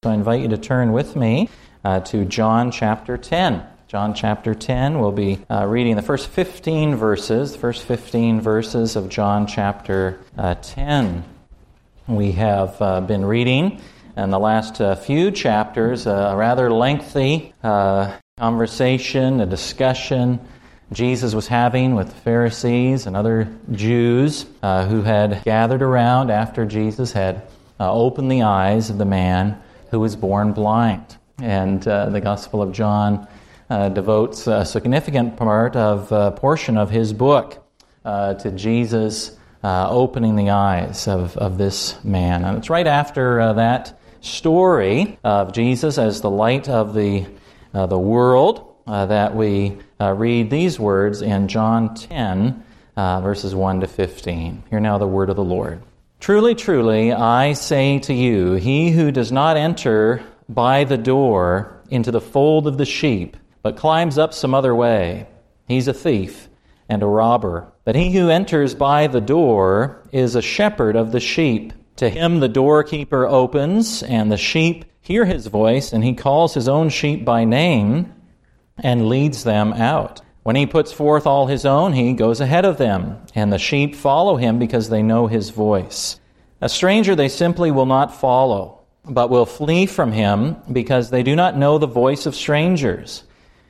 So I invite you to turn with me to John chapter 10. John chapter 10, we'll be reading the first 15 verses of John chapter 10. We have been reading in the last few chapters a rather lengthy conversation, a discussion Jesus was having with the Pharisees and other Jews who had gathered around after Jesus had opened the eyes of the man who was born blind. And the Gospel of John devotes a significant portion of his book to Jesus opening the eyes of this man. And it's right after that story of Jesus as the light of the world that we read these words in John 10, verses 1 to 15. Hear now the word of the Lord. Truly, truly, I say to you, he who does not enter by the door into the fold of the sheep, but climbs up some other way, he's a thief and a robber. But he who enters by the door is a shepherd of the sheep. To him the doorkeeper opens, and the sheep hear his voice, and he calls his own sheep by name and leads them out. When he puts forth all his own, he goes ahead of them, and the sheep follow him because they know his voice. A stranger they simply will not follow, but will flee from him because they do not know the voice of strangers.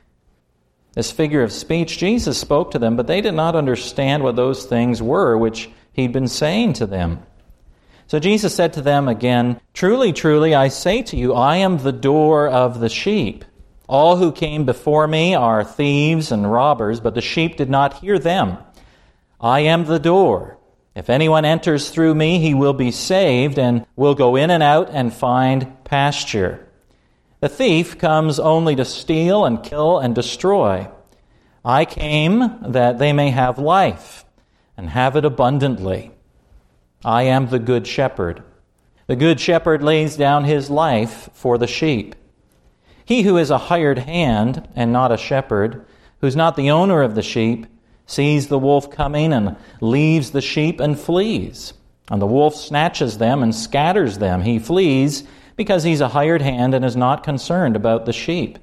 This figure of speech Jesus spoke to them, but they did not understand what those things were which he'd been saying to them. So Jesus said to them again, Truly, truly, I say to you, I am the door of the sheep. All who came before me are thieves and robbers, but the sheep did not hear them. I am the door. If anyone enters through me, he will be saved and will go in and out and find pasture. The thief comes only to steal and kill and destroy. I came that they may have life and have it abundantly. I am the good shepherd. The good shepherd lays down his life for the sheep. He who is a hired hand and not a shepherd, who's not the owner of the sheep, sees the wolf coming and leaves the sheep and flees. And the wolf snatches them and scatters them. He flees because he's a hired hand and is not concerned about the sheep.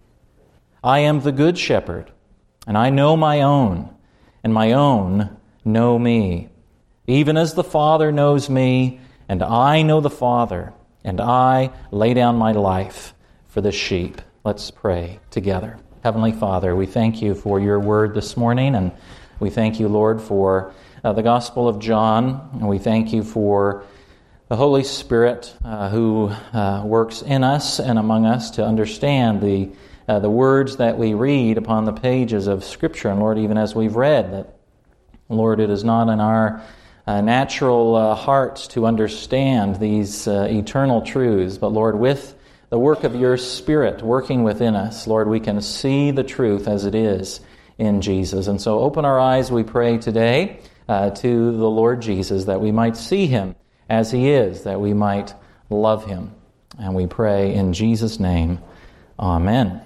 I am the good shepherd, and I know my own, and my own know me. Even as the Father knows me, and I know the Father, and I lay down my life for the sheep. Let's pray together. Heavenly Father, we thank you for your word this morning, and we thank you, Lord, for the Gospel of John, and we thank you for the Holy Spirit who works in us and among us to understand the words that we read upon the pages of Scripture. And Lord, even as we've read, that, Lord, it is not in our natural hearts to understand these eternal truths, but Lord, with the work of your Spirit working within us, Lord, we can see the truth as it is in Jesus. And so open our eyes, we pray today, to the Lord Jesus, that we might see him as he is, that we might love him. And we pray in Jesus' name, amen.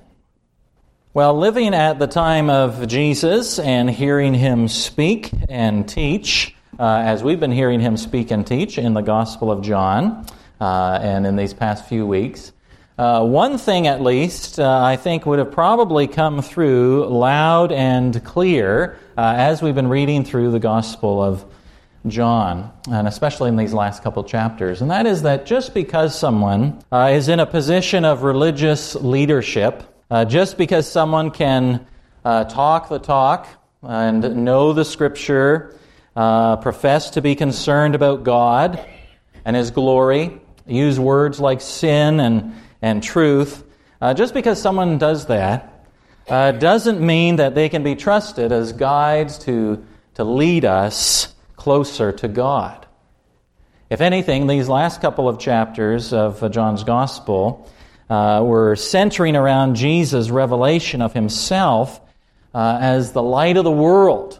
Well, living at the time of Jesus and hearing him speak and teach, as we've been hearing him speak and teach in the Gospel of John, and in these past few weeks, one thing at least I think would have probably come through loud and clear as we've been reading through the Gospel of John, and especially in these last couple chapters, and that is that just because someone is in a position of religious leadership, just because someone can talk the talk and know the Scripture, profess to be concerned about God and his glory, use words like sin and truth, just because someone does that doesn't mean that they can be trusted as guides to lead us closer to God. If anything, these last couple of chapters of John's Gospel were centering around Jesus' revelation of himself as the light of the world.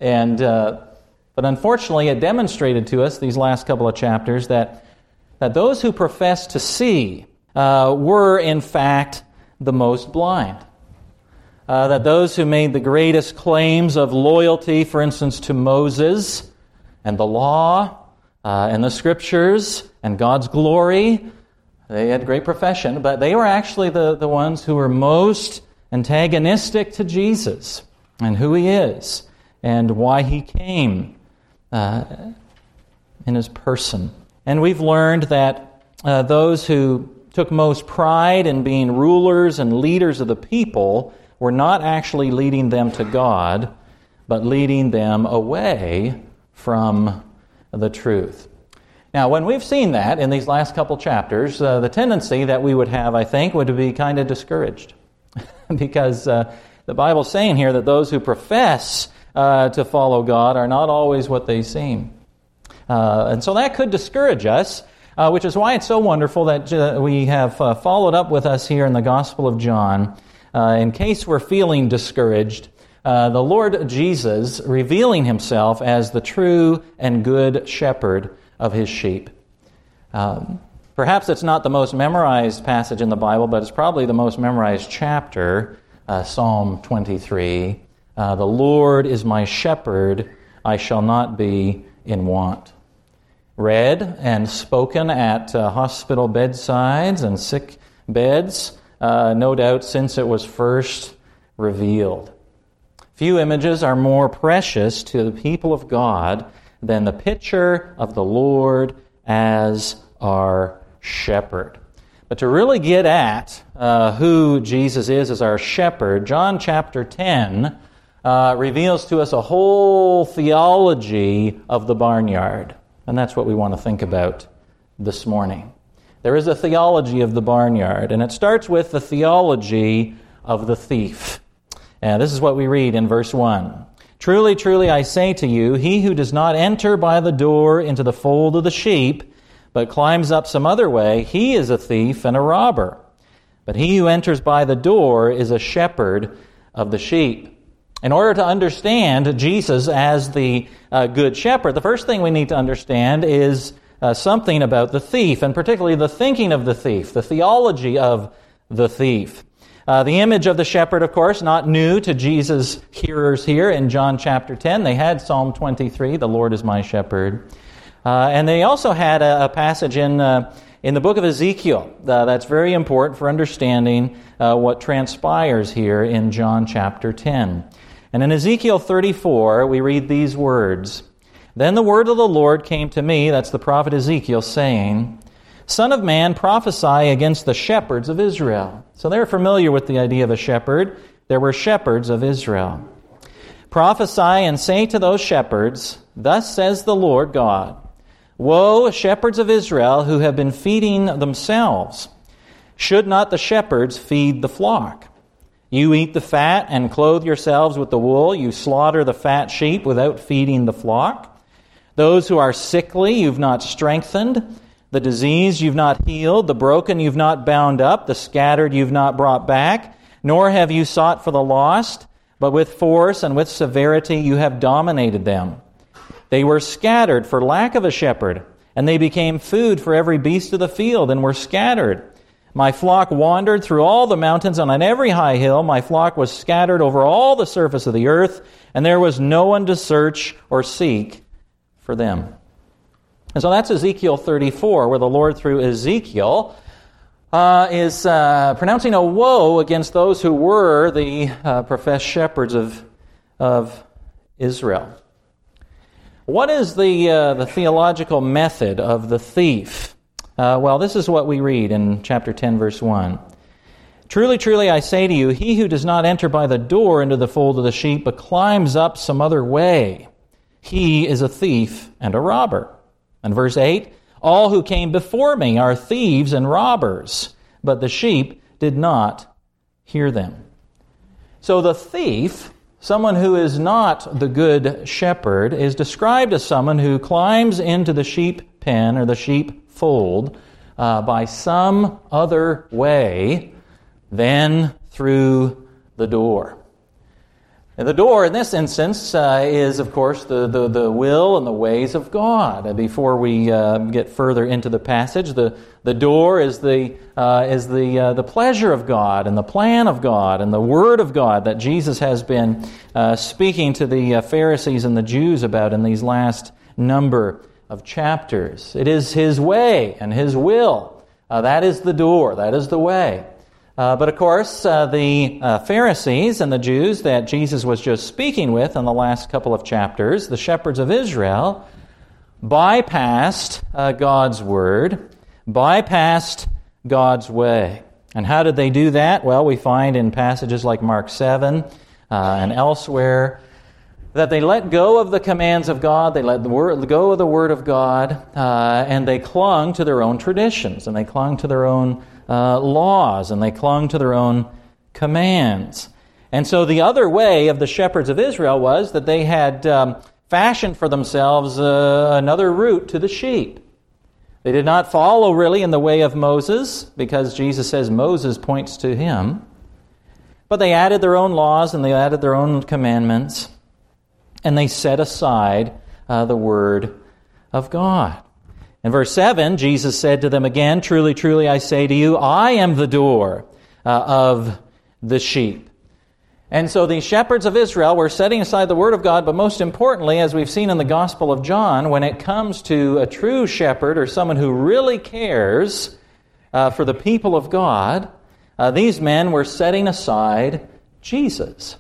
But unfortunately, it demonstrated to us, these last couple of chapters, that those who profess to see were, in fact, the most blind. That those who made the greatest claims of loyalty, for instance, to Moses and the law and the Scriptures and God's glory, They had great profession, but they were actually the ones who were most antagonistic to Jesus and who He is and why He came in His person. And we've learned that those who took most pride in being rulers and leaders of the people were not actually leading them to God, but leading them away from the truth. Now, when we've seen that in these last couple chapters, the tendency that we would have, I think, would be kind of discouraged. Because the Bible's saying here that those who profess to follow God are not always what they seem. And so that could discourage us, which is why it's so wonderful that we have followed up with us here in the Gospel of John. In case we're feeling discouraged, the Lord Jesus revealing Himself as the true and good shepherd of His sheep. Perhaps it's not the most memorized passage in the Bible, but it's probably the most memorized chapter, Psalm 23. The Lord is my shepherd, I shall not be in want. Read and spoken at hospital bedsides and sick beds, no doubt since it was first revealed. Few images are more precious to the people of God than the picture of the Lord as our shepherd. But to really get at who Jesus is as our shepherd, John chapter 10 reveals to us a whole theology of the barnyard. And that's what we want to think about this morning. There is a theology of the barnyard, and it starts with the theology of the thief. And this is what we read in verse 1. Truly, truly, I say to you, he who does not enter by the door into the fold of the sheep, but climbs up some other way, he is a thief and a robber. But he who enters by the door is a shepherd of the sheep. In order to understand Jesus as the good shepherd, the first thing we need to understand is something about the thief, and particularly the thinking of the thief, the theology of the thief. The image of the shepherd, of course, not new to Jesus' hearers here in John chapter 10. They had Psalm 23, the Lord is my shepherd. And they also had a passage in the book of Ezekiel that's very important for understanding what transpires here in John chapter 10. And in Ezekiel 34, we read these words, Then the word of the Lord came to me, that's the prophet Ezekiel, saying, Son of man, prophesy against the shepherds of Israel. So they're familiar with the idea of a shepherd. There were shepherds of Israel. Prophesy and say to those shepherds, Thus says the Lord God, Woe, shepherds of Israel, who have been feeding themselves. Should not the shepherds feed the flock? You eat the fat and clothe yourselves with the wool. You slaughter the fat sheep without feeding the flock. Those who are sickly you've not strengthened. The diseased you've not healed. The broken you've not bound up. The scattered you've not brought back. Nor have you sought for the lost. But with force and with severity you have dominated them. They were scattered for lack of a shepherd, and they became food for every beast of the field, and were scattered. My flock wandered through all the mountains, and on every high hill my flock was scattered over all the surface of the earth, and there was no one to search or seek for them. And so that's Ezekiel 34, where the Lord, through Ezekiel, is pronouncing a woe against those who were the professed shepherds of Israel. What is the theological method of the thief? Well, this is what we read in chapter 10, verse 1. Truly, truly, I say to you, he who does not enter by the door into the fold of the sheep, but climbs up some other way, he is a thief and a robber. And verse 8, all who came before me are thieves and robbers, but the sheep did not hear them. So the thief, someone who is not the good shepherd, is described as someone who climbs into the sheep pen or the sheep fold by some other way than through the door. And the door in this instance is, of course, the will and the ways of God. Before we get further into the passage, the door is the pleasure of God and the plan of God and the Word of God that Jesus has been speaking to the Pharisees and the Jews about in these last number of chapters. It is His way and His will That is the door. That is the way. But of course, the Pharisees and the Jews that Jesus was just speaking with in the last couple of chapters, the shepherds of Israel, bypassed God's word, bypassed God's way. And how did they do that? Well, we find in passages like Mark 7 and elsewhere that they let go of the commands of God, they let go of the Word of God, and they clung to their own traditions, and they clung to their own laws, and they clung to their own commands. And so the other way of the shepherds of Israel was that they had fashioned for themselves another route to the sheep. They did not follow really in the way of Moses, because Jesus says Moses points to him. But they added their own laws and they added their own commandments, and they set aside the Word of God. In verse 7, Jesus said to them again, "Truly, truly, I say to you, I am the door of the sheep." And so the shepherds of Israel were setting aside the Word of God, but most importantly, as we've seen in the Gospel of John, when it comes to a true shepherd or someone who really cares for the people of God, these men were setting aside Jesus.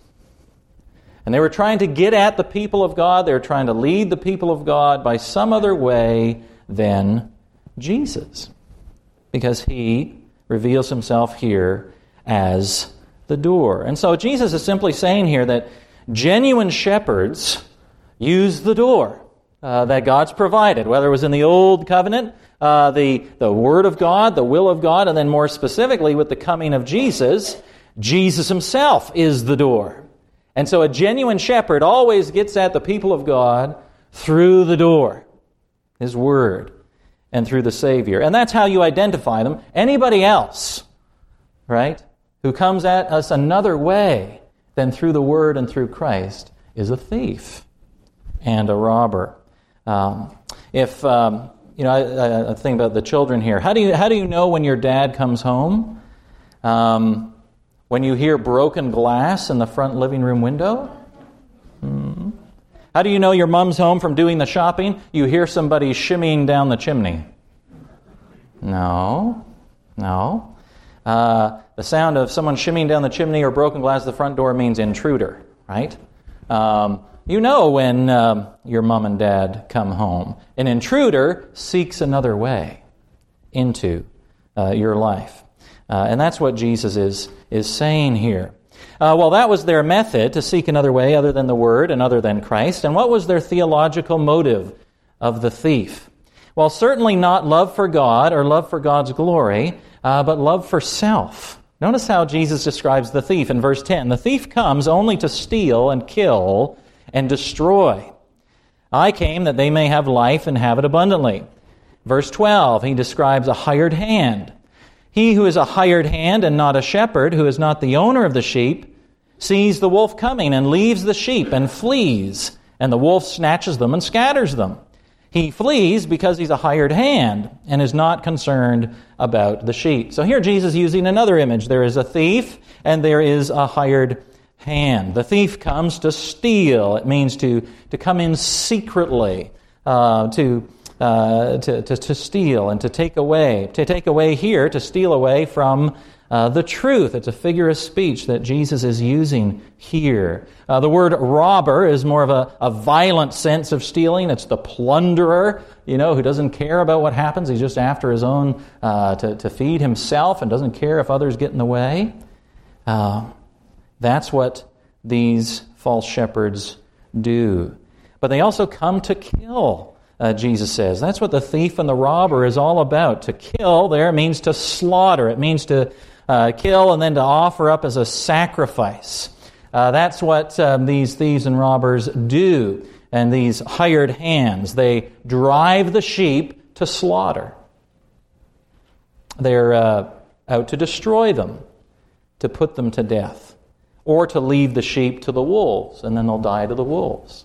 And they were trying to get at the people of God. They were trying to lead the people of God by some other way than Jesus, because he reveals himself here as the door. And so Jesus is simply saying here that genuine shepherds use the door that God's provided, whether it was in the Old Covenant, the Word of God, the will of God, and then more specifically with the coming of Jesus, Jesus himself is the door. And so a genuine shepherd always gets at the people of God through the door, his Word, and through the Savior. And that's how you identify them. Anybody else, right, who comes at us another way than through the Word and through Christ is a thief and a robber. I think about the children here. How do you know when your dad comes home? When you hear broken glass in the front living room window? How do you know your mom's home from doing the shopping? You hear somebody shimmying down the chimney. No. The sound of someone shimmying down the chimney or broken glass at the front door means intruder, right? You know when your mom and dad come home. An intruder seeks another way into your life. And that's what Jesus is saying here. Well, that was their method, to seek another way other than the Word and other than Christ. And what was their theological motive of the thief? Well, certainly not love for God or love for God's glory, but love for self. Notice how Jesus describes the thief in verse 10. The thief comes only to steal and kill and destroy. I came that they may have life and have it abundantly. Verse 12, he describes a hired hand. He who is a hired hand and not a shepherd, who is not the owner of the sheep, sees the wolf coming and leaves the sheep and flees, and the wolf snatches them and scatters them. He flees because he's a hired hand and is not concerned about the sheep. So here Jesus is using another image. There is a thief and there is a hired hand. The thief comes to steal. It means to come in secretly, to steal and to take away. To take away here, to steal away from the truth. It's a figure of speech that Jesus is using here. The word robber is more of a violent sense of stealing. It's the plunderer, who doesn't care about what happens. He's just after his own, to feed himself and doesn't care if others get in the way. That's what these false shepherds do. But they also come to kill. Jesus says. That's what the thief and the robber is all about. To kill there means to slaughter. It means to kill and then to offer up as a sacrifice. That's what these thieves and robbers do. And these hired hands, they drive the sheep to slaughter. They're out to destroy them, to put them to death, or to leave the sheep to the wolves, and then they'll die to the wolves.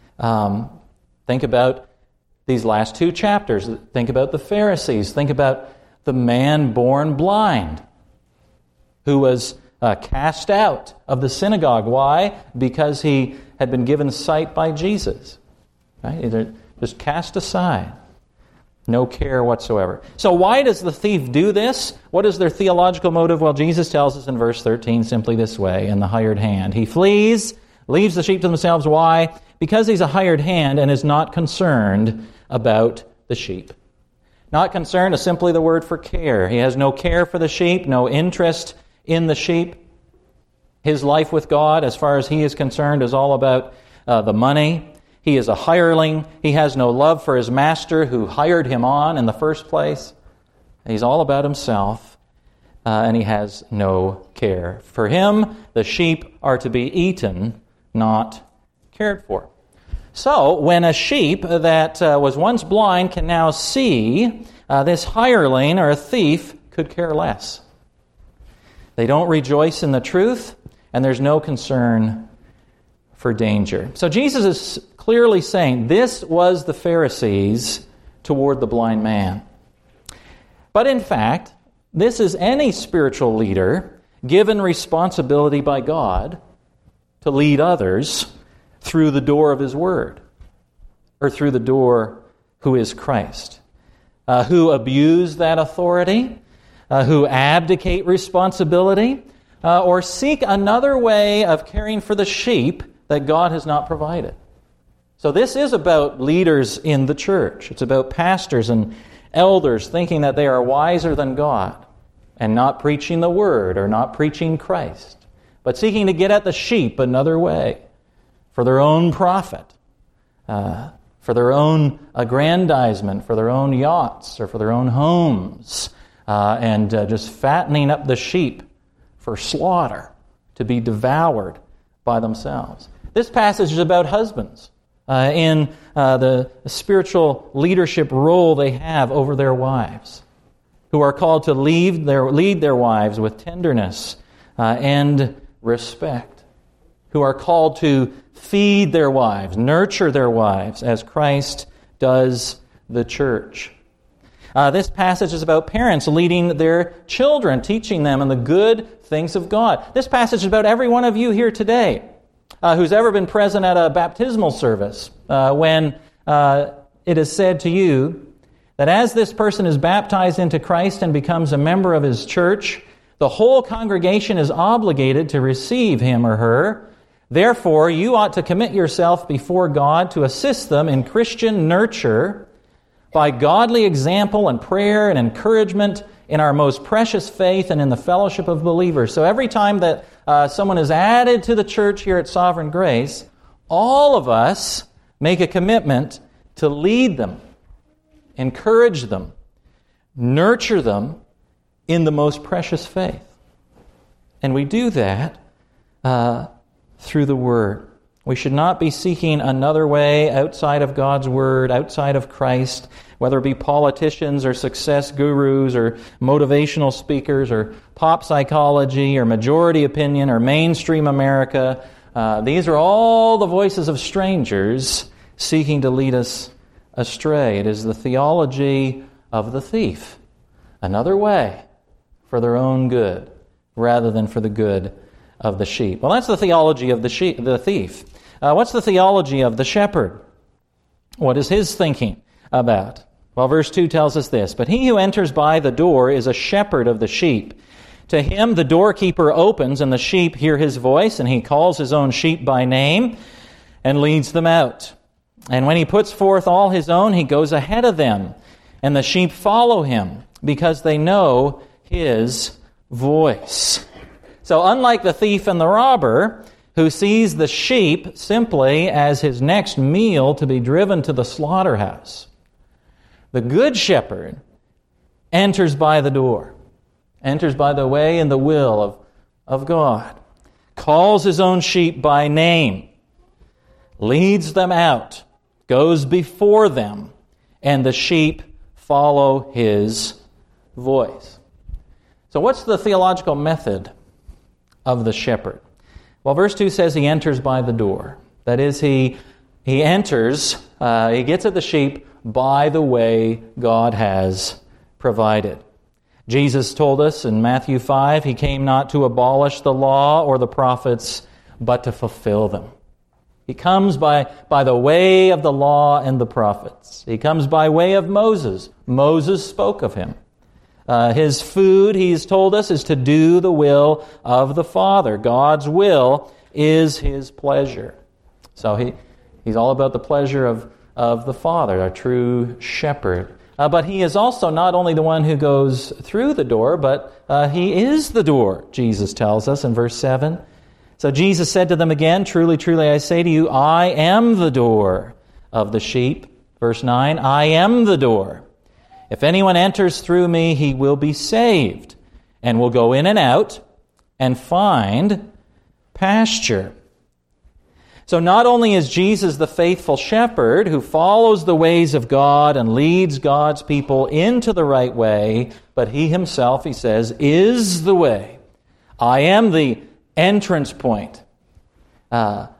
Think about these last two chapters. Think about the Pharisees. Think about the man born blind who was cast out of the synagogue. Why? Because he had been given sight by Jesus. Right? They're just cast aside. No care whatsoever. So why does the thief do this? What is their theological motive? Well, Jesus tells us in verse 13 simply this way, in the hired hand. He flees, leaves the sheep to themselves. Why? Because he's a hired hand and is not concerned about the sheep. Not concerned is simply the word for care. He has no care for the sheep, no interest in the sheep. His life with God, as far as he is concerned, is all about the money. He is a hireling. He has no love for his master who hired him on in the first place. He's all about himself, and he has no care. For him, the sheep are to be eaten, not cared for. So, when a sheep that was once blind can now see, this hireling or a thief could care less. They don't rejoice in the truth, and there's no concern for danger. So Jesus is clearly saying this was the Pharisees toward the blind man. But in fact, this is any spiritual leader given responsibility by God to lead others through the door of his word, or through the door who is Christ, who abuse that authority, who abdicate responsibility, or seek another way of caring for the sheep that God has not provided. So this is about leaders in the church. It's about pastors and elders thinking that they are wiser than God and not preaching the word or not preaching Christ, but seeking to get at the sheep another way for their own profit, for their own aggrandizement, for their own yachts or for their own homes, and just fattening up the sheep for slaughter to be devoured by themselves. This passage is about husbands in the spiritual leadership role they have over their wives, who are called to lead their wives with tenderness and respect, who are called to feed their wives, nurture their wives, as Christ does the church. This passage is about parents leading their children, teaching them in the good things of God. This passage is about every one of you here today who's ever been present at a baptismal service when it is said to you that as this person is baptized into Christ and becomes a member of his church, the whole congregation is obligated to receive him or her. Therefore, you ought to commit yourself before God to assist them in Christian nurture by godly example and prayer and encouragement in our most precious faith and in the fellowship of believers. So every time that someone is added to the church here at Sovereign Grace, all of us make a commitment to lead them, encourage them, nurture them in the most precious faith. And we do that through the Word. We should not be seeking another way outside of God's Word, outside of Christ, whether it be politicians or success gurus or motivational speakers or pop psychology or majority opinion or mainstream America. These are all the voices of strangers seeking to lead us astray. It is the theology of the thief. Another way for their own good rather than for the good of the sheep. Well, that's the theology of the thief. What's the theology of the shepherd? What is his thinking about? Well, verse 2 tells us this, "But he who enters by the door is a shepherd of the sheep. To him the doorkeeper opens, and the sheep hear his voice, and he calls his own sheep by name and leads them out. And when he puts forth all his own, he goes ahead of them, and the sheep follow him, because they know his voice." So unlike the thief and the robber, who sees the sheep simply as his next meal to be driven to the slaughterhouse, the good shepherd enters by the door, enters by the way and the will of God, calls his own sheep by name, leads them out, goes before them, and the sheep follow his voice. So what's the theological method of the shepherd? Well, verse 2 says he enters by the door. That is, he enters, he gets at the sheep by the way God has provided. Jesus told us in Matthew 5, he came not to abolish the law or the prophets, but to fulfill them. He comes by the way of the law and the prophets. He comes by way of Moses. Moses spoke of him. His food, he's told us, is to do the will of the Father. God's will is his pleasure. So he's all about the pleasure of the Father, our true shepherd. But he is also not only the one who goes through the door, but he is the door, Jesus tells us in verse 7. So Jesus said to them again, "Truly, truly, I say to you, I am the door of the sheep." Verse 9, "I am the door. If anyone enters through me, he will be saved, and will go in and out and find pasture." So not only is Jesus the faithful shepherd who follows the ways of God and leads God's people into the right way, but he himself, he says, is the way. I am the entrance point for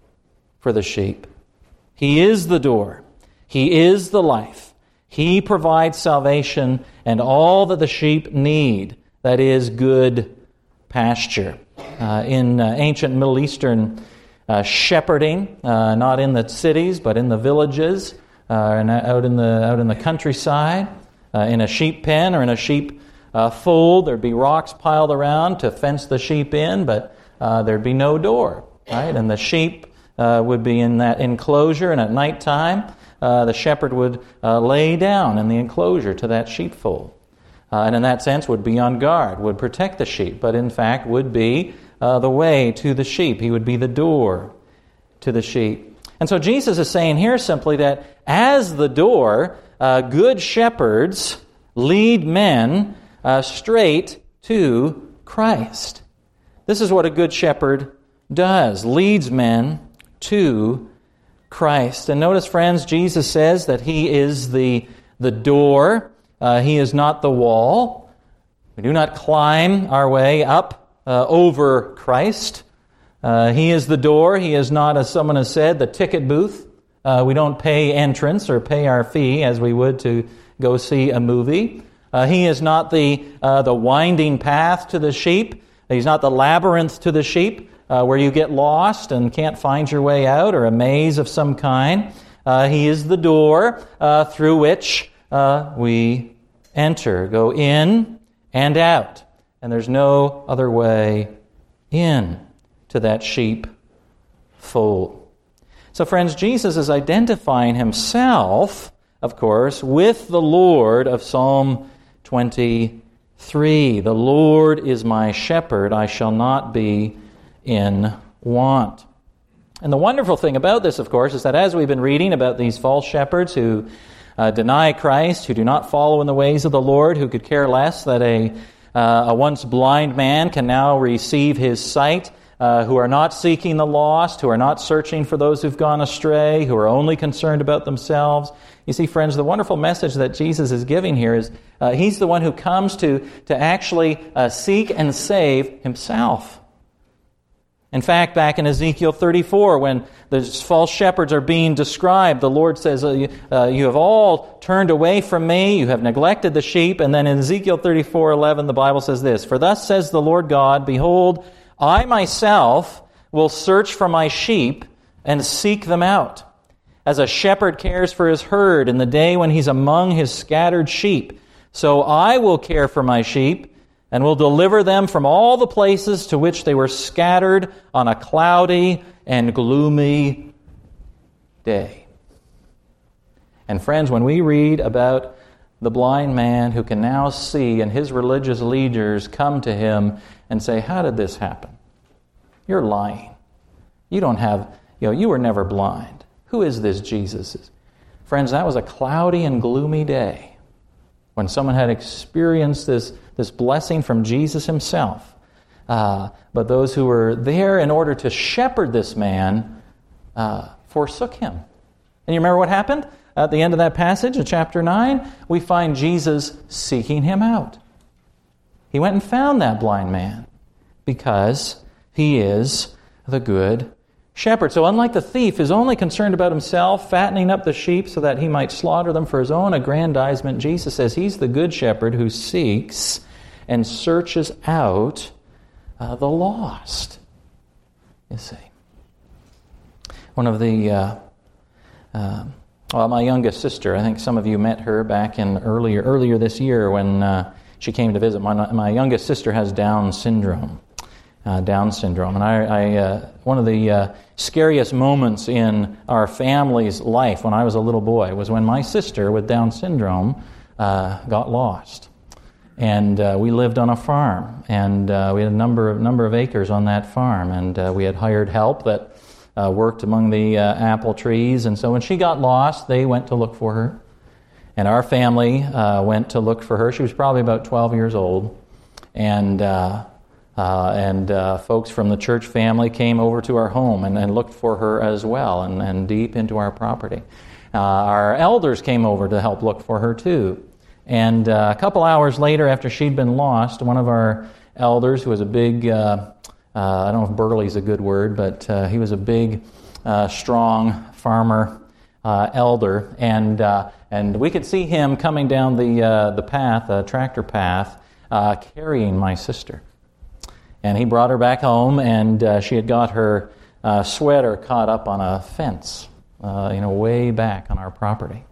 the sheep. He is the door. He is the life. He provides salvation and all that the sheep need, that is, good pasture. In ancient Middle Eastern shepherding, not in the cities, but in the villages, and out in the countryside, in a sheep pen or in a sheep fold, there'd be rocks piled around to fence the sheep in, but there'd be no door, right? And the sheep would be in that enclosure, and at nighttime, the shepherd would lay down in the enclosure to that sheepfold. And in that sense would be on guard, would protect the sheep, but in fact would be the way to the sheep. He would be the door to the sheep. And so Jesus is saying here simply that as the door, good shepherds lead men straight to Christ. This is what a good shepherd does, leads men to Christ. And notice, friends, Jesus says that he is the door. He is not the wall. We do not climb our way up over Christ. He is the door. He is not, as someone has said, the ticket booth. We don't pay entrance or pay our fee as we would to go see a movie. He is not the winding path to the sheep. He's not the labyrinth to the sheep where you get lost and can't find your way out, or a maze of some kind. He is the door through which we enter, go in and out. And there's no other way in to that sheep fold. So friends, Jesus is identifying himself, of course, with the Lord of Psalm 23. The Lord is my shepherd, I shall not be in want. And the wonderful thing about this, of course, is that as we've been reading about these false shepherds who deny Christ, who do not follow in the ways of the Lord, who could care less that a once blind man can now receive his sight, who are not seeking the lost, who are not searching for those who've gone astray, who are only concerned about themselves. You see, friends, the wonderful message that Jesus is giving here is he's the one who comes to actually seek and save himself. In fact, back in Ezekiel 34, when the false shepherds are being described, the Lord says, you have all turned away from me, you have neglected the sheep. And then in Ezekiel 34:11, the Bible says this, "For thus says the Lord God, behold, I myself will search for my sheep and seek them out, as a shepherd cares for his herd in the day when he's among his scattered sheep. So I will care for my sheep, and will deliver them from all the places to which they were scattered on a cloudy and gloomy day." And friends, when we read about the blind man who can now see, and his religious leaders come to him and say, "How did this happen? You're lying. You don't have, you were never blind. Who is this Jesus?" Friends, that was a cloudy and gloomy day when someone had experienced this blessing from Jesus himself. But those who were there in order to shepherd this man forsook him. And you remember what happened? At the end of that passage in chapter 9, we find Jesus seeking him out. He went and found that blind man because he is the good shepherd. So unlike the thief who's only concerned about himself, fattening up the sheep so that he might slaughter them for his own aggrandizement, Jesus says he's the good shepherd who seeks and searches out the lost, you see. one of the my youngest sister. I think some of you met her back in earlier this year when she came to visit. My youngest sister has Down syndrome. And one of the scariest moments in our family's life when I was a little boy was when my sister with Down syndrome got lost. And we lived on a farm, and we had a number of acres on that farm, and we had hired help that worked among the apple trees. And so when she got lost, they went to look for her, and our family went to look for her. She was probably about 12 years old, and folks from the church family came over to our home and looked for her as well, and deep into our property. Our elders came over to help look for her too. And a couple hours later, after she'd been lost, one of our elders, who was a big, I don't know if burly's a good word, but he was a big, strong farmer elder, and we could see him coming down the path, tractor path, carrying my sister. And he brought her back home, and she had got her sweater caught up on a fence, way back on our property.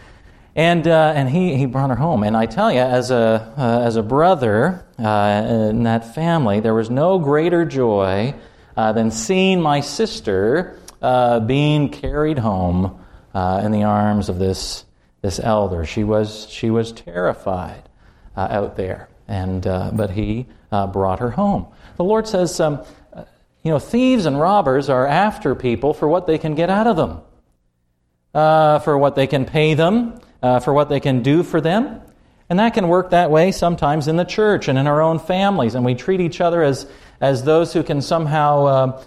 And he brought her home. And I tell you, as a brother in that family, there was no greater joy than seeing my sister being carried home in the arms of this elder. She was terrified out there, but he brought her home. The Lord says, thieves and robbers are after people for what they can get out of them, for what they can pay them, for what they can do for them. And that can work that way sometimes in the church and in our own families. And we treat each other as those who can somehow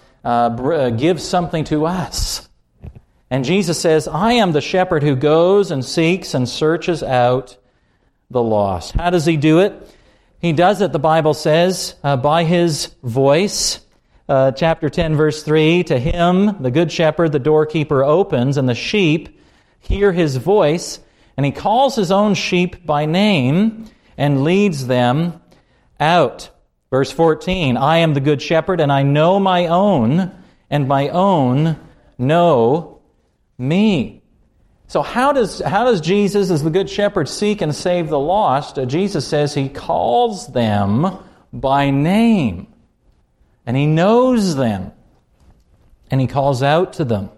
give something to us. And Jesus says, I am the shepherd who goes and seeks and searches out the lost. How does he do it? He does it, the Bible says, by his voice. Chapter 10, verse 3, to him, the good shepherd, the doorkeeper opens, and the sheep hear his voice, and he calls his own sheep by name and leads them out. Verse 14, I am the good shepherd, and I know my own, and my own know me. So how does Jesus, as the good shepherd, seek and save the lost? Jesus says he calls them by name, and he knows them, and he calls out to them.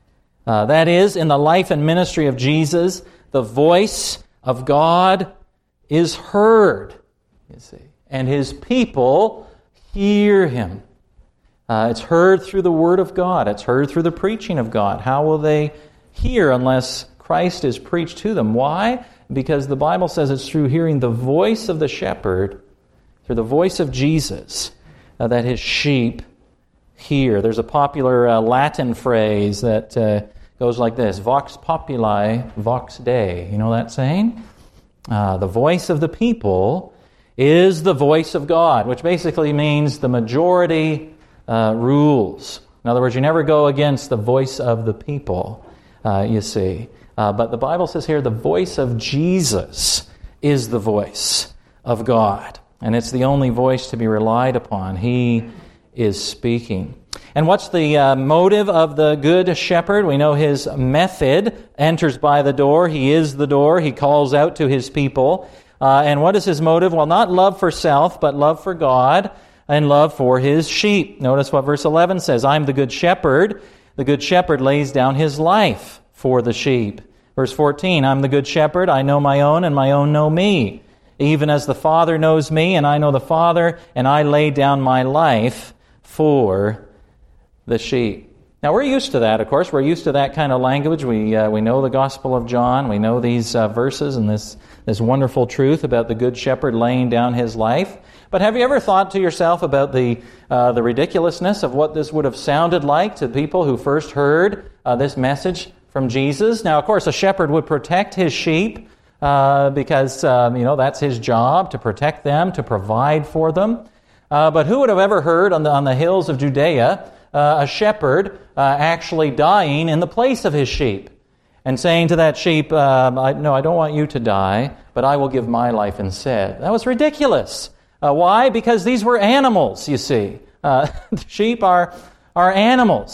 That is, in the life and ministry of Jesus, the voice of God is heard, you see, and his people hear him. It's heard through the Word of God. It's heard through the preaching of God. How will they hear unless Christ is preached to them? Why? Because the Bible says it's through hearing the voice of the shepherd, through the voice of Jesus, that his sheep hear. There's a popular Latin phrase that goes like this: vox populi, vox Dei. You know that saying? The voice of the people is the voice of God, which basically means the majority rules. In other words, you never go against the voice of the people, you see. But the Bible says here the voice of Jesus is the voice of God. And it's the only voice to be relied upon. He is speaking. And what's the motive of the good shepherd? We know his method. Enters by the door. He is the door. He calls out to his people. And what is his motive? Well, not love for self, but love for God and love for his sheep. Notice what verse 11 says. I'm the good shepherd. The good shepherd lays down his life for the sheep. Verse 14, I'm the good shepherd. I know my own, and my own know me. Even as the Father knows me, and I know the Father, and I lay down my life for the sheep. Now, we're used to that, of course. We're used to that kind of language. We know the Gospel of John. We know these verses and this wonderful truth about the Good Shepherd laying down his life. But have you ever thought to yourself about the ridiculousness of what this would have sounded like to people who first heard this message from Jesus? Now, of course, a shepherd would protect his sheep because, that's his job, to protect them, to provide for them. But who would have ever heard on the hills of Judea a shepherd actually dying in the place of his sheep and saying to that sheep, I don't want you to die, but I will give my life instead? That was ridiculous. Why? Because these were animals, you see. Sheep are animals.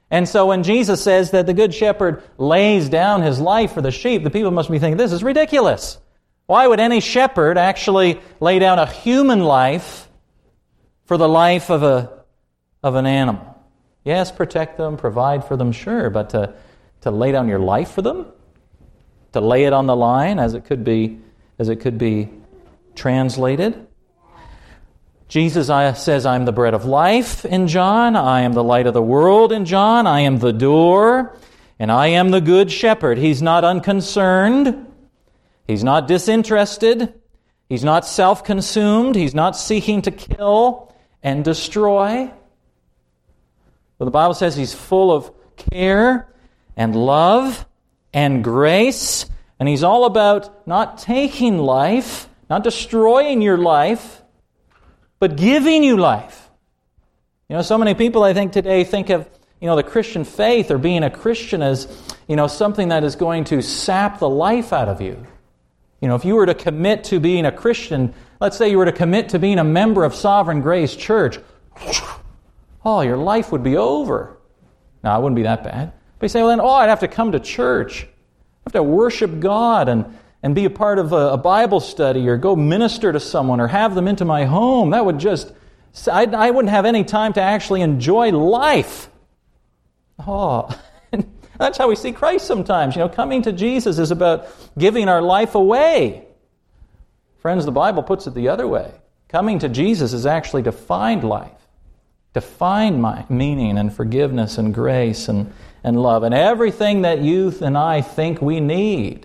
And so when Jesus says that the good shepherd lays down his life for the sheep, the people must be thinking, this is ridiculous. Why would any shepherd actually lay down a human life for the life of an animal? Yes, protect them, provide for them, sure, but to lay down your life for them? To lay it on the line, as it could be translated? Jesus says, I'm the bread of life in John. I am the light of the world in John. I am the door, and I am the good shepherd. He's not unconcerned. He's not disinterested. He's not self-consumed. He's not seeking to kill and destroy. But the Bible says he's full of care and love and grace, and he's all about not taking life, not destroying your life, but giving you life. So many people, I think, today think of, the Christian faith or being a Christian as, something that is going to sap the life out of you. If you were to commit to being a Christian, let's say you were to commit to being a member of Sovereign Grace Church, your life would be over. No, it wouldn't be that bad. But you say, well then, I'd have to come to church. I'd have to worship God and be a part of a Bible study or go minister to someone or have them into my home. That would I wouldn't have any time to actually enjoy life. That's how we see Christ sometimes. Coming to Jesus is about giving our life away. Friends, the Bible puts it the other way. Coming to Jesus is actually to find life, to find my meaning and forgiveness and grace and love. And everything that you and I think we need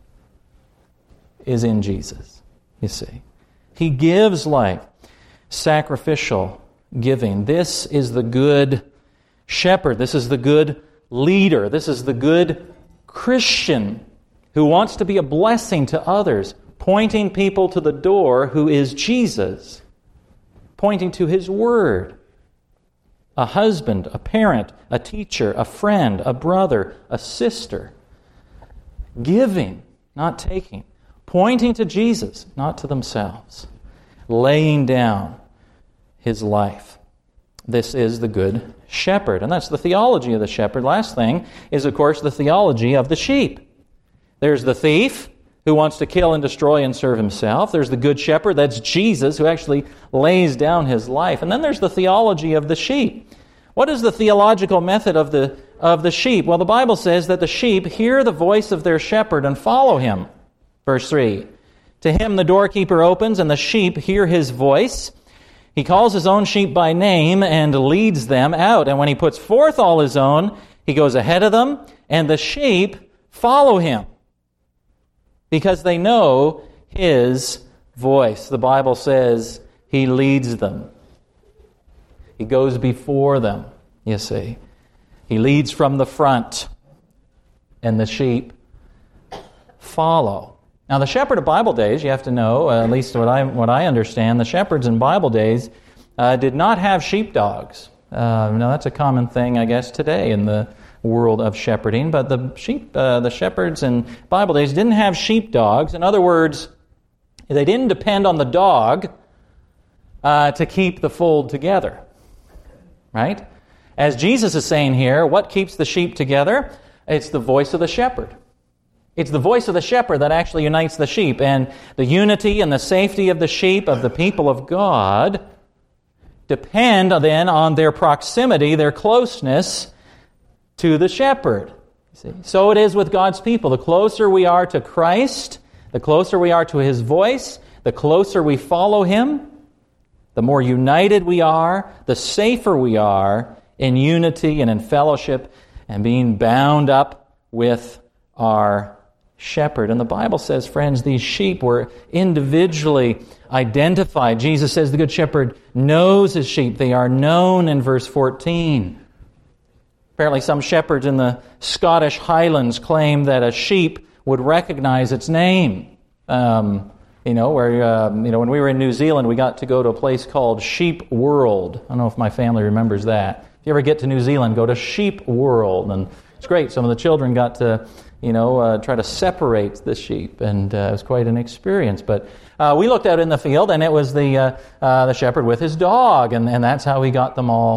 is in Jesus, you see. He gives life. Sacrificial giving. This is the good shepherd. This is the good leader. This is the good Christian who wants to be a blessing to others, pointing people to the door who is Jesus, pointing to His Word. A husband, a parent, a teacher, a friend, a brother, a sister. Giving, not taking. Pointing to Jesus, not to themselves. Laying down His life. This is the good shepherd. And that's the theology of the shepherd. Last thing is, of course, the theology of the sheep. There's the thief who wants to kill and destroy and serve himself. There's the good shepherd, that's Jesus, who actually lays down his life. And then there's the theology of the sheep. What is the theological method of the sheep? Well, the Bible says that the sheep hear the voice of their shepherd and follow him. Verse 3, to him the doorkeeper opens, and the sheep hear his voice. He calls his own sheep by name and leads them out. And when he puts forth all his own, he goes ahead of them, and the sheep follow him because they know his voice. The Bible says he leads them. He goes before them, you see. He leads from the front, and the sheep follow. Now, the shepherd of Bible days, you have to know, at least what I understand, the shepherds in Bible days did not have sheepdogs. Now, that's a common thing, I guess, today in the world of shepherding. But the shepherds in Bible days didn't have sheepdogs. In other words, they didn't depend on the dog to keep the fold together. Right? As Jesus is saying here, what keeps the sheep together? It's the voice of the shepherd. It's the voice of the shepherd that actually unites the sheep. And the unity and the safety of the sheep, of the people of God, depend then on their proximity, their closeness to the shepherd. See? So it is with God's people. The closer we are to Christ, the closer we are to His voice, the closer we follow Him, the more united we are, the safer we are in unity and in fellowship and being bound up with our shepherd. And the Bible says, friends, these sheep were individually identified. Jesus says the good shepherd knows his sheep. They are known in verse 14. Apparently some shepherds in the Scottish Highlands claim that a sheep would recognize its name. When we were in New Zealand, we got to go to a place called Sheep World. I don't know if my family remembers that. If you ever get to New Zealand, go to Sheep World. And it's great. Some of the children got to try to separate the sheep, and it was quite an experience. But we looked out in the field, and it was the shepherd with his dog, and that's how he got them all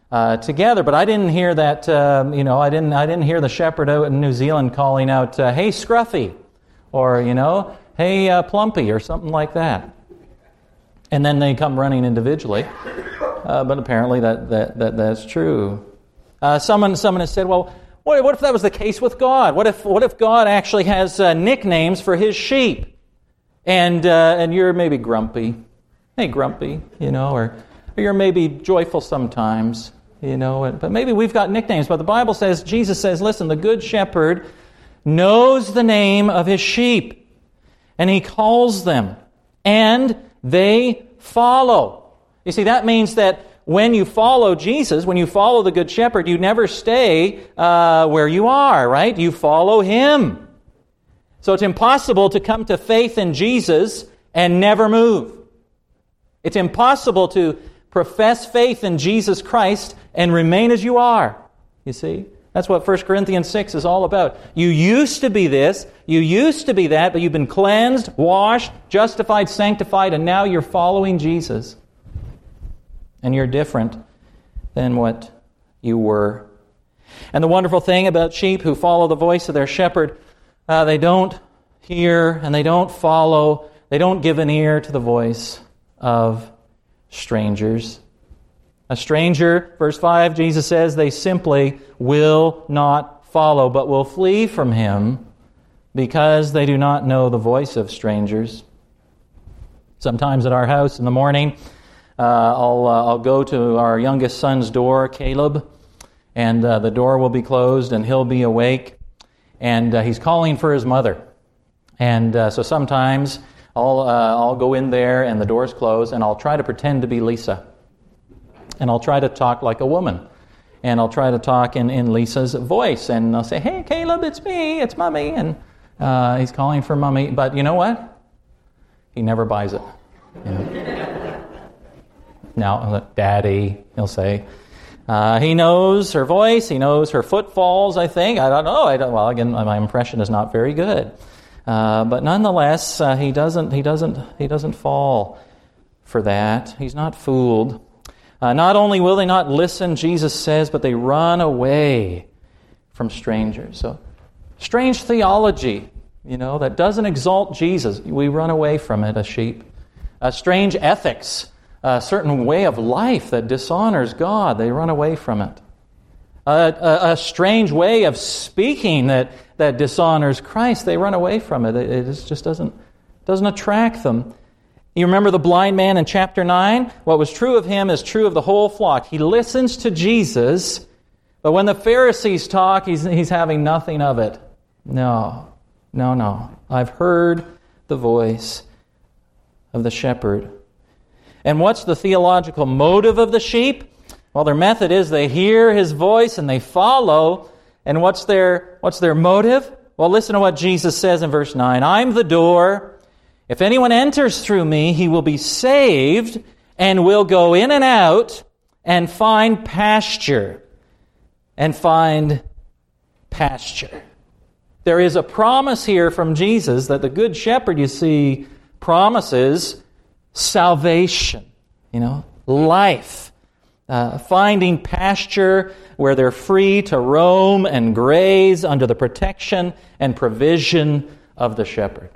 together. But I didn't hear that. I didn't hear the shepherd out in New Zealand calling out, "Hey, Scruffy," or "Hey, Plumpy," or something like that. And then they come running individually. But apparently that's true. Someone has said, "Well, what if that was the case with God? What if God actually has nicknames for His sheep?" And you're maybe grumpy. Hey, grumpy, or you're maybe joyful sometimes, But maybe we've got nicknames. But the Bible says, Jesus says, listen, the good shepherd knows the name of his sheep, and he calls them, and they follow. You see, that means that when you follow Jesus, when you follow the good shepherd, you never stay where you are, right? You follow him. So it's impossible to come to faith in Jesus and never move. It's impossible to profess faith in Jesus Christ and remain as you are. You see? That's what 1 Corinthians 6 is all about. You used to be this, you used to be that, but you've been cleansed, washed, justified, sanctified, and now you're following Jesus. And you're different than what you were. And the wonderful thing about sheep who follow the voice of their shepherd, they don't hear and they don't follow, they don't give an ear to the voice of strangers. A stranger, verse 5, Jesus says, they simply will not follow, but will flee from him because they do not know the voice of strangers. Sometimes at our house in the morning, I'll go to our youngest son's door, Caleb, and the door will be closed and he'll be awake, and he's calling for his mother. And so sometimes I'll go in there and the door's closed and I'll try to pretend to be Lisa. And I'll try to talk like a woman. And I'll try to talk in Lisa's voice. And I'll say, "Hey, Caleb, it's me, it's Mommy." And he's calling for Mommy. But you know what? He never buys it. Now, Daddy, he'll say. He knows her voice. He knows her footfalls, I think. I don't know. Well, again, my impression is not very good. But nonetheless, he doesn't fall for that. He's not fooled. Not only will they not listen, Jesus says, but they run away from strangers. So, strange theology, that doesn't exalt Jesus. We run away from it as sheep. Strange ethics, a certain way of life that dishonors God, they run away from it. A strange way of speaking that dishonors Christ, they run away from it. It just doesn't attract them. You remember the blind man in chapter 9? What was true of him is true of the whole flock. He listens to Jesus, but when the Pharisees talk, he's having nothing of it. No. I've heard the voice of the shepherd. And what's the theological motive of the sheep? Well, their method is they hear his voice and they follow. And what's their motive? Well, listen to what Jesus says in verse 9. "I'm the door. If anyone enters through me, he will be saved and will go in and out and find pasture." And find pasture. There is a promise here from Jesus that the Good Shepherd, you see, promises salvation, life. Finding pasture where they're free to roam and graze under the protection and provision of the shepherd.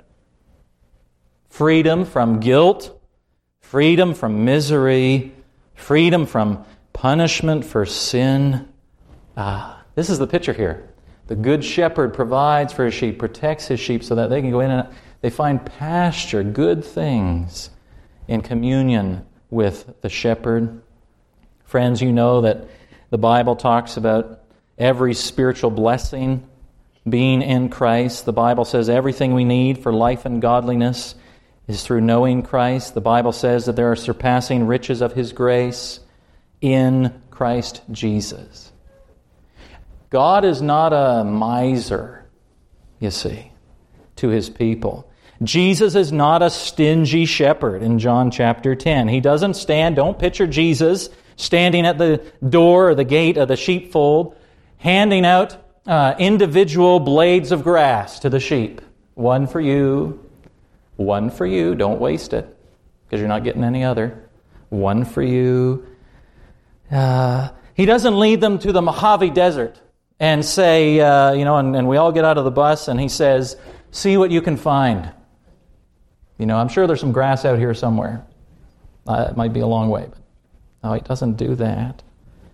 Freedom from guilt, freedom from misery, freedom from punishment for sin. This is the picture here. The Good Shepherd provides for his sheep, protects his sheep so that they can go in and they find pasture, good things in communion with the shepherd. Friends, you know that the Bible talks about every spiritual blessing being in Christ. The Bible says everything we need for life and godliness is through knowing Christ. The Bible says that there are surpassing riches of His grace in Christ Jesus. God is not a miser, you see, to His people. Jesus is not a stingy shepherd in John chapter 10. He doesn't don't picture Jesus standing at the door or the gate of the sheepfold, handing out individual blades of grass to the sheep. One for you, don't waste it, because you're not getting any other. One for you. He doesn't lead them to the Mojave Desert and say, and we all get out of the bus and he says, see what you can find. I'm sure there's some grass out here somewhere. It might be a long way, but no, he doesn't do that.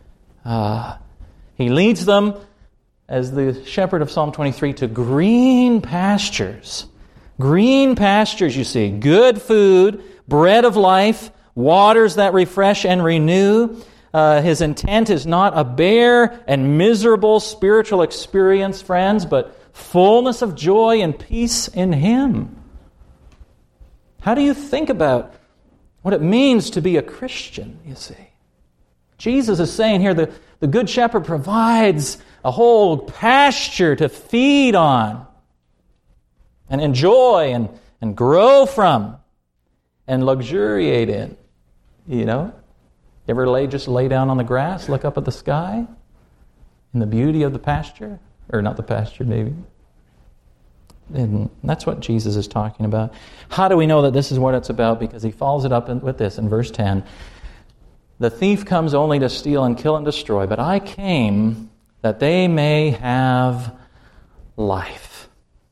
He leads them, as the shepherd of Psalm 23, to green pastures. Green pastures, you see. Good food, bread of life, waters that refresh and renew. His intent is not a bare and miserable spiritual experience, friends, but fullness of joy and peace in Him. How do you think about what it means to be a Christian, you see? Jesus is saying here the Good Shepherd provides a whole pasture to feed on and enjoy and grow from and luxuriate in. You ever just lay down on the grass, look up at the sky in the beauty of the pasture? Or not the pasture, maybe. And that's what Jesus is talking about. How do we know that this is what it's about? Because he follows it up with this in verse 10. The thief comes only to steal and kill and destroy, but I came that they may have life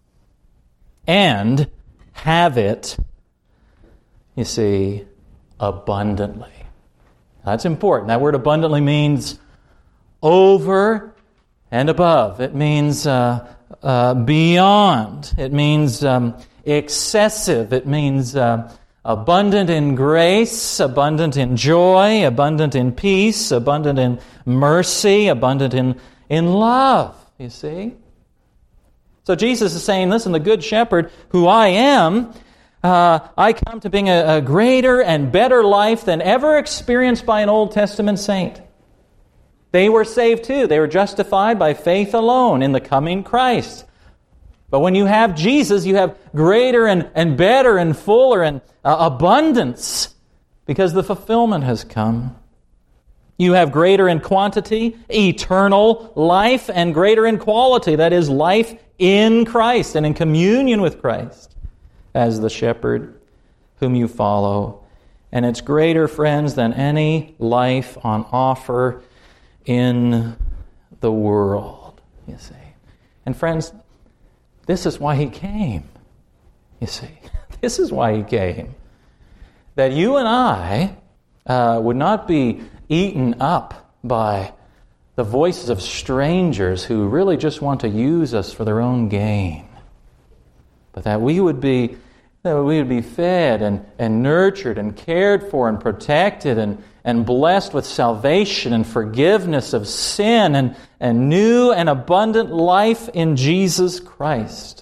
and have it, you see, abundantly. That's important. That word abundantly means over and above. It means beyond. It means excessive. It means abundant in grace, abundant in joy, abundant in peace, abundant in mercy, abundant in love, you see. So Jesus is saying, listen, the Good Shepherd, who I am, I come to bring a greater and better life than ever experienced by an Old Testament saint. They were saved too. They were justified by faith alone in the coming Christ. But when you have Jesus, you have greater and better and fuller and abundance because the fulfillment has come. You have greater in quantity, eternal life, and greater in quality, that is, life in Christ and in communion with Christ as the shepherd whom you follow. And it's greater, friends, than any life on offer in the world, you see. And friends, this is why he came, you see. This is why he came. That you and I would not be eaten up by the voices of strangers who really just want to use us for their own gain. But that we would be fed and nurtured and cared for and protected and blessed with salvation and forgiveness of sin and new and abundant life in Jesus Christ.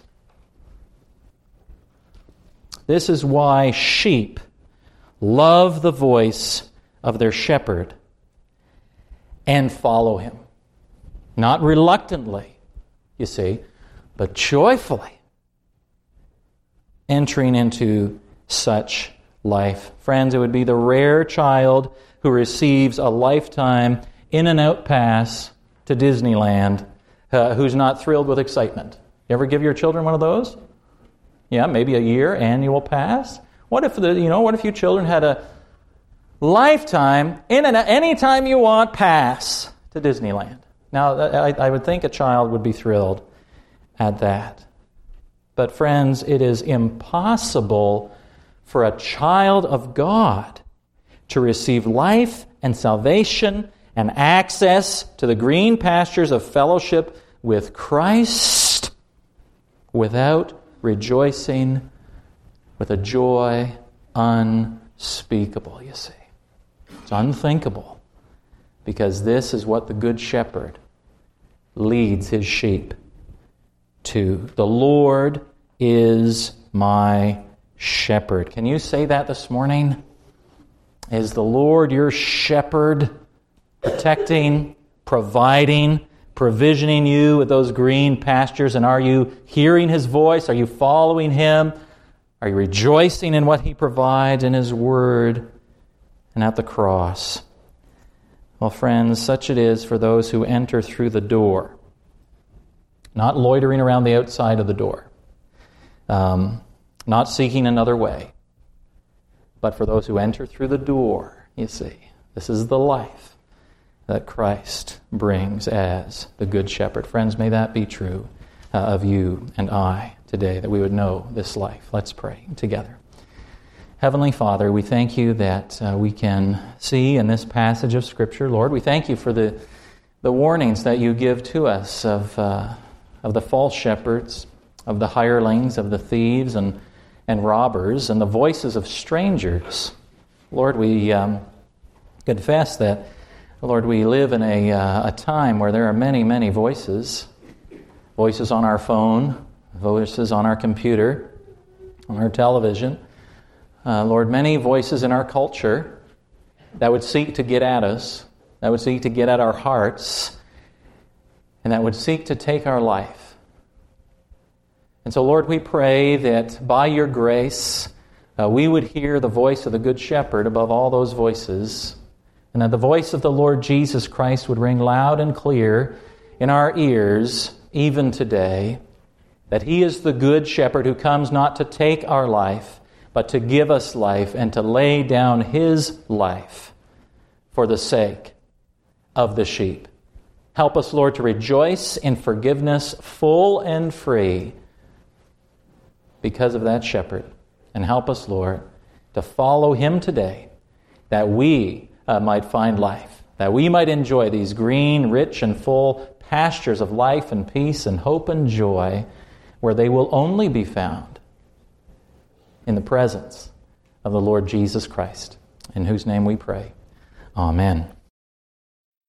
This is why sheep love the voice of their shepherd and follow him. Not reluctantly, you see, but joyfully entering into such life. Friends, it would be the rare child who receives a lifetime in-and-out pass to Disneyland who's not thrilled with excitement. You ever give your children one of those? Yeah, maybe a year annual pass. What if you children had a lifetime, in and any time you want, pass to Disneyland? Now, I would think a child would be thrilled at that. But friends, it is impossible for a child of God to receive life and salvation and access to the green pastures of fellowship with Christ without rejoicing with a joy unspeakable, you see. It's unthinkable, because this is what the Good Shepherd leads his sheep to. The Lord is my shepherd. Can you say that this morning? Is the Lord your shepherd, protecting, providing, provisioning you with those green pastures? And are you hearing his voice? Are you following him? Are you rejoicing in what he provides in his word and at the cross? Well, friends, such it is for those who enter through the door, not loitering around the outside of the door, not seeking another way, but for those who enter through the door, you see. This is the life. that Christ brings as the Good Shepherd. Friends, may that be true of you and I today, that we would know this life. Let's pray together. Heavenly Father, we thank you that we can see in this passage of Scripture, Lord. We thank you for the warnings that you give to us of the false shepherds, of the hirelings, of the thieves and robbers, and the voices of strangers. Lord, we confess that, Lord, we live in a time where there are many, many voices. Voices on our phone, voices on our computer, on our television. Lord, many voices in our culture that would seek to get at us, that would seek to get at our hearts, and that would seek to take our life. And so, Lord, we pray that by your grace, we would hear the voice of the Good Shepherd above all those voices, and that the voice of the Lord Jesus Christ would ring loud and clear in our ears even today, that He is the Good Shepherd who comes not to take our life, but to give us life and to lay down His life for the sake of the sheep. Help us, Lord, to rejoice in forgiveness full and free because of that shepherd. And help us, Lord, to follow Him today, that we might find life, that we might enjoy these green, rich, and full pastures of life and peace and hope and joy, where they will only be found in the presence of the Lord Jesus Christ, in whose name we pray. Amen.